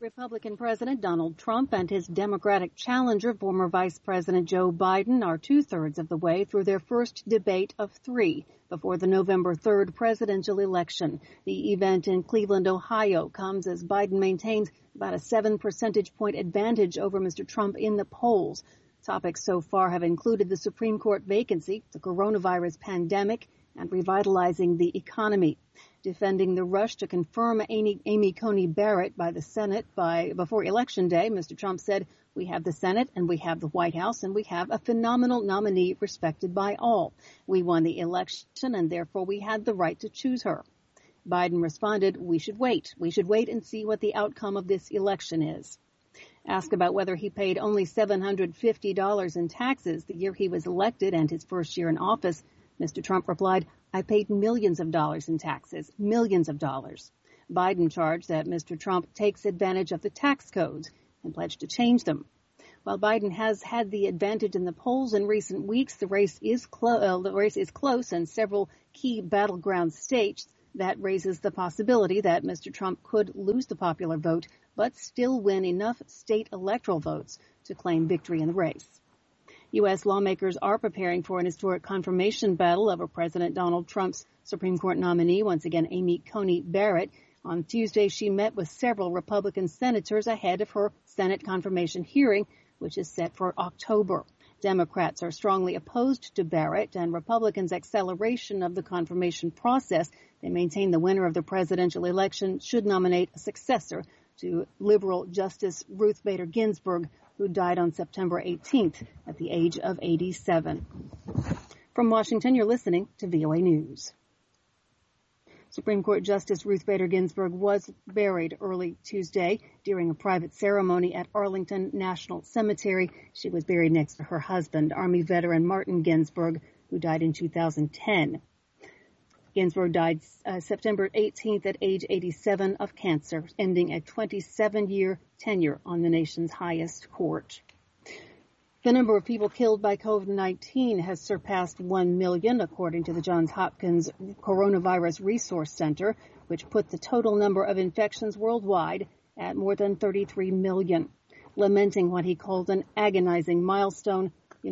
Republican President Donald Trump and his Democratic challenger, former Vice President Joe Biden, are two-thirds of the way through their first debate of three before the November 3rd presidential election. The event in Cleveland, Ohio, comes as Biden maintains about a 7 percentage point advantage over Mr. Trump in the polls. Topics so far have included the Supreme Court vacancy, the coronavirus pandemic, and revitalizing the economy. Defending the rush to confirm Amy Coney Barrett by the Senate before Election Day, Mr. Trump said, "We have the Senate and we have the White House and we have a phenomenal nominee respected by all. We won the election and therefore we had the right to choose her." Biden responded, "We should wait. We should wait and see what the outcome of this election is." Asked about whether he paid only $750 in taxes the year he was elected and his first year in office, Mr. Trump replied, "I paid millions of dollars in taxes, millions of dollars." Biden charged that Mr. Trump takes advantage of the tax codes and pledged to change them. While Biden has had the advantage in the polls in recent weeks, the race is close in several key battleground states. That raises the possibility that Mr. Trump could lose the popular vote, but still win enough state electoral votes to claim victory in the race. U.S. lawmakers are preparing for an historic confirmation battle over President Donald Trump's Supreme Court nominee, once again Amy Coney Barrett. On Tuesday, she met with several Republican senators ahead of her Senate confirmation hearing, which is set for October. Democrats are strongly opposed to Barrett and Republicans' acceleration of the confirmation process. They maintain the winner of the presidential election should nominate a successor to liberal Justice Ruth Bader Ginsburg, who died on September 18th at the age of 87. From Washington, you're listening to VOA News. Supreme Court Justice Ruth Bader Ginsburg was buried early Tuesday during a private ceremony at Arlington National Cemetery. She was buried next to her husband, Army veteran Martin Ginsburg, who died in 2010. Ginsburg died September 18th at age 87 of cancer, ending a 27-year tenure on the nation's highest court. The number of people killed by COVID-19 has surpassed 1 million, according to the Johns Hopkins Coronavirus Resource Center, which put the total number of infections worldwide at more than 33 million. Lamenting what he called an agonizing milestone,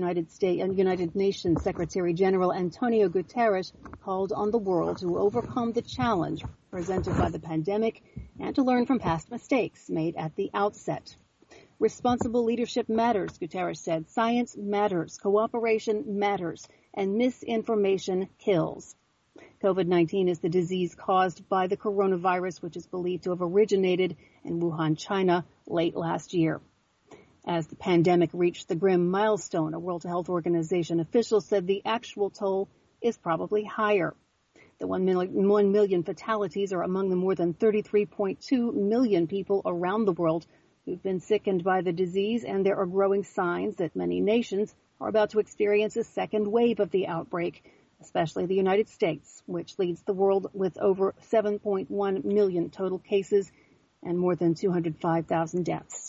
United Nations Secretary General Antonio Guterres called on the world to overcome the challenge presented by the pandemic and to learn from past mistakes made at the outset. Responsible leadership matters, Guterres said. Science matters, cooperation matters, and misinformation kills. COVID-19 is the disease caused by the coronavirus, which is believed to have originated in Wuhan, China, late last year. As the pandemic reached the grim milestone, a World Health Organization official said the actual toll is probably higher. The 1 million fatalities are among the more than 33.2 million people around the world who've been sickened by the disease, and there are growing signs that many nations are about to experience a second wave of the outbreak, especially the United States, which leads the world with over 7.1 million total cases and more than 205,000 deaths.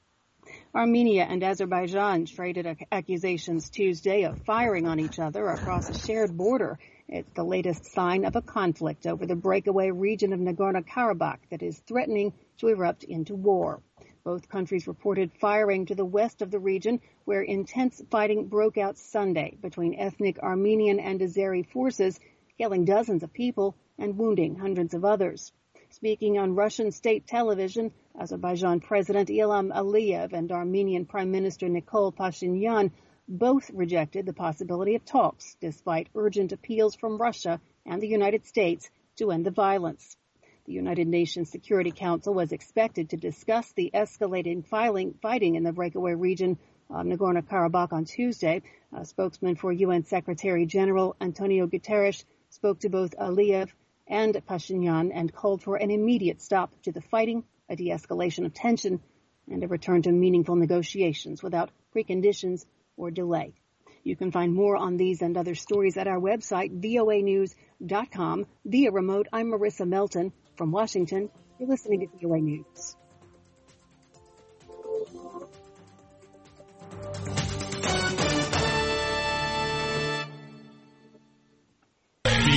Armenia and Azerbaijan traded accusations Tuesday of firing on each other across a shared border. It's the latest sign of a conflict over the breakaway region of Nagorno-Karabakh that is threatening to erupt into war. Both countries reported firing to the west of the region, where intense fighting broke out Sunday between ethnic Armenian and Azeri forces, killing dozens of people and wounding hundreds of others. Speaking on Russian state television, Azerbaijan President Ilham Aliyev and Armenian Prime Minister Nikol Pashinyan both rejected the possibility of talks, despite urgent appeals from Russia and the United States to end the violence. The United Nations Security Council was expected to discuss the escalating fighting in the breakaway region of Nagorno-Karabakh on Tuesday. A spokesman for UN Secretary General Antonio Guterres spoke to both Aliyev and Pashinyan and called for an immediate stop to the fighting, a de-escalation of tension, and a return to meaningful negotiations without preconditions or delay. You can find more on these and other stories at our website, voanews.com. Via remote, I'm Marissa Melton. From Washington, you're listening to VOA News.